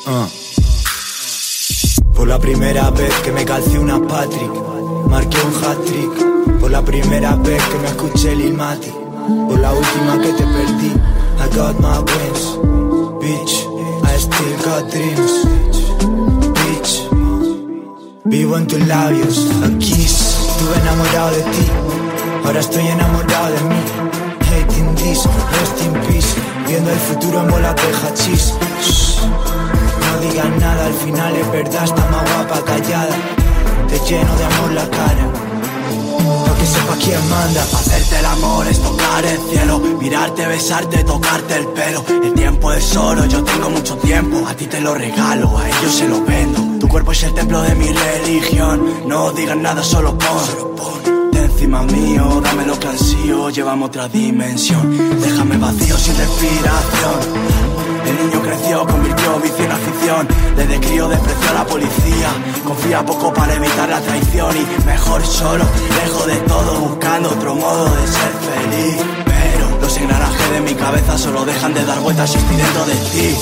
Por la primera vez que me calcé una Patrick, marqué un hat-trick. Por la primera vez que me escuché Lil Mati. Por la última que te perdí, I got my wings. Bitch, I still got dreams. Bitch, vivo en tus labios, a kiss. Estuve enamorado de ti, ahora estoy enamorado de mí. Hating this, rest in peace. Viendo el futuro en bolas de hachís. No digas nada, al final es verdad, está más guapa callada. Te lleno de amor la cara, pa' que sepa quién manda. Hacerte el amor es tocar el cielo, mirarte, besarte, tocarte el pelo. El tiempo es oro, yo tengo mucho tiempo. A ti te lo regalo, a ellos se lo vendo. Tu cuerpo es el templo de mi religión. No digas nada, solo pon de encima mío, dame lo que ansío. Llévame a otra dimensión, déjame vacío sin respiración. El niño creció, convirtió vicio en afición. Desde crío despreció a la policía. Confía poco para evitar la traición. Y mejor solo, lejos de todo, buscando otro modo de ser feliz. Pero los engranajes de mi cabeza solo dejan de dar vueltas si estoy dentro de ti.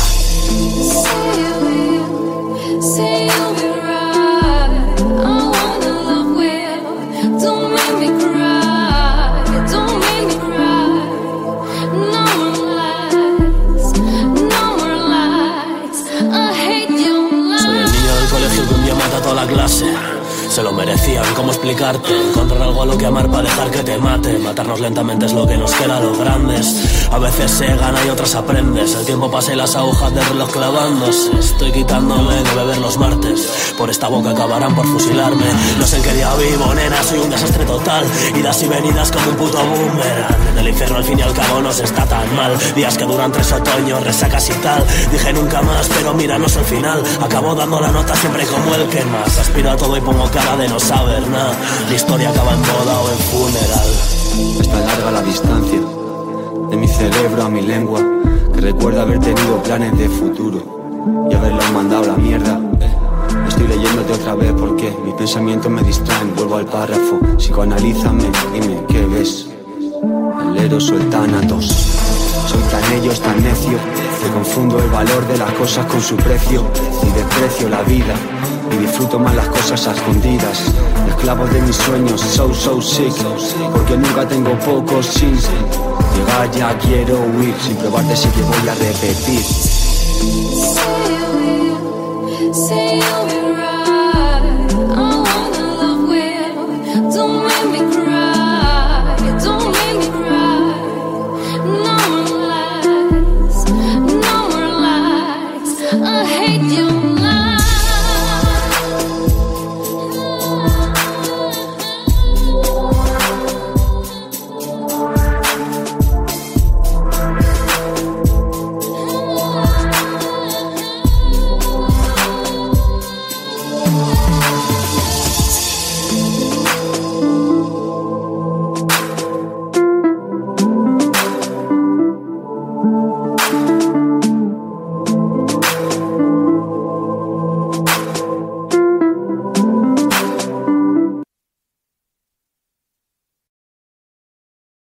La clase se lo merecían, ¿cómo explicarte? Encontrar algo a lo que amar para dejar que te mate. Matarnos lentamente es lo que nos queda a los grandes. A veces se gana y otras aprendes. El tiempo pasa y las agujas del reloj clavándose. Estoy quitándome de beber los martes. Por esta boca acabarán por fusilarme. No sé en qué día vivo, nena, soy un desastre total. Idas y venidas como un puto boomerang. En el infierno al fin y al cabo no se está tan mal. Días que duran 3 otoños, resacas y tal. Dije nunca más, pero míranos al final. Acabo dando la nota siempre como el que más. Aspiro a todo y pongo cara de no saber nada. Mi historia acaba en boda o en funeral. Está larga la distancia de mi cerebro a mi lengua, que recuerda haber tenido planes de futuro y haberlos mandado a la mierda. Estoy leyéndote otra vez porque mis pensamientos me distraen. Vuelvo al párrafo, psicoanalízame, dime qué ves. El Eros o el Tánatos. Soy tan ellos, tan necio, que confundo el valor de las cosas con su precio. Y desprecio la vida y disfruto más las cosas a escondidas. Esclavos de mis sueños, so sick, porque nunca tengo pocos sin llegar, ya quiero huir. Sin probarte sí que voy a repetir.